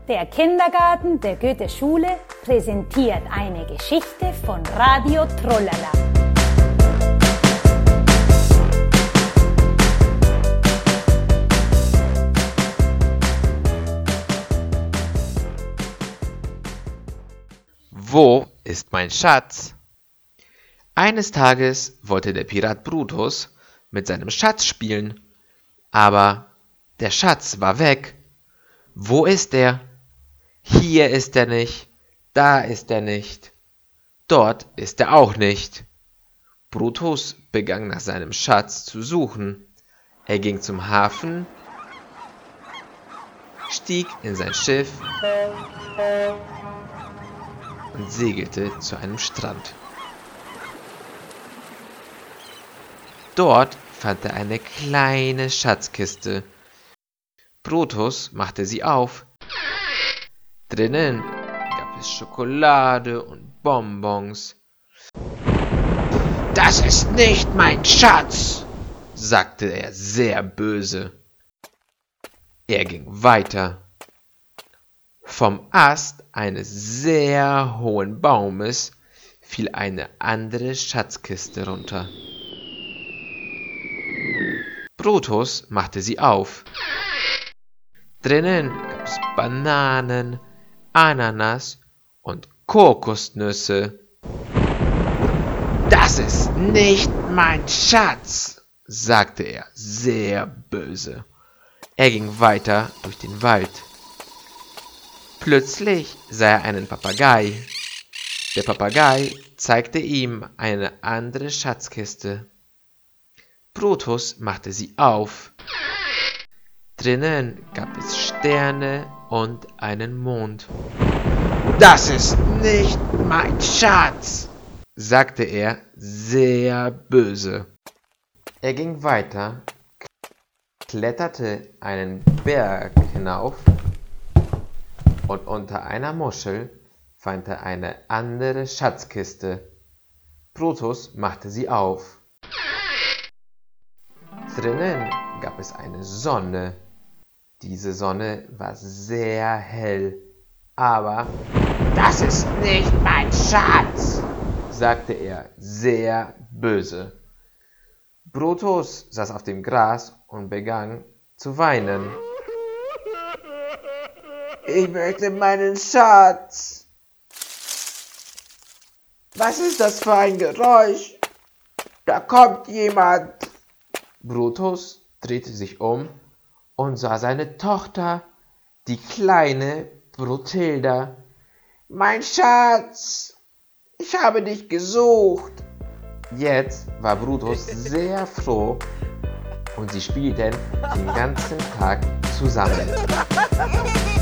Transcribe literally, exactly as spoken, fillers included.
Der Kindergarten der Goethe-Schule präsentiert eine Geschichte von Radio Trollala. Wo ist mein Schatz? Eines Tages wollte der Pirat Brutus mit seinem Schatz spielen, aber der Schatz war weg. Wo ist er? Hier ist er nicht, da ist er nicht, dort ist er auch nicht. Brutus begann nach seinem Schatz zu suchen. Er ging zum Hafen, stieg in sein Schiff und segelte zu einem Strand. Dort fand er eine kleine Schatzkiste. Brutus machte sie auf. Drinnen gab es Schokolade und Bonbons. »Das ist nicht mein Schatz«, sagte er sehr böse. Er ging weiter. Vom Ast eines sehr hohen Baumes fiel eine andere Schatzkiste runter. Brutus machte sie auf. Drinnen gab es Bananen, Ananas und Kokosnüsse. »Das ist nicht mein Schatz«, sagte er sehr böse. Er ging weiter durch den Wald. Plötzlich sah er einen Papagei. Der Papagei zeigte ihm eine andere Schatzkiste. Brutus machte sie auf. Drinnen gab es Sterne und einen Mond. »Das ist nicht mein Schatz«, sagte er sehr böse. Er ging weiter, kletterte einen Berg hinauf und unter einer Muschel fand er eine andere Schatzkiste. Brutus machte sie auf. Drinnen gab es eine Sonne. Diese Sonne war sehr hell, aber »das ist nicht mein Schatz«, sagte er sehr böse. Brutus saß auf dem Gras und begann zu weinen. »Ich möchte meinen Schatz. Was ist das für ein Geräusch? Da kommt jemand.« Brutus drehte sich um und sah seine Tochter, die kleine Bruthilda. »Mein Schatz, ich habe dich gesucht.« Jetzt war Brutus sehr froh und sie spielten den ganzen Tag zusammen.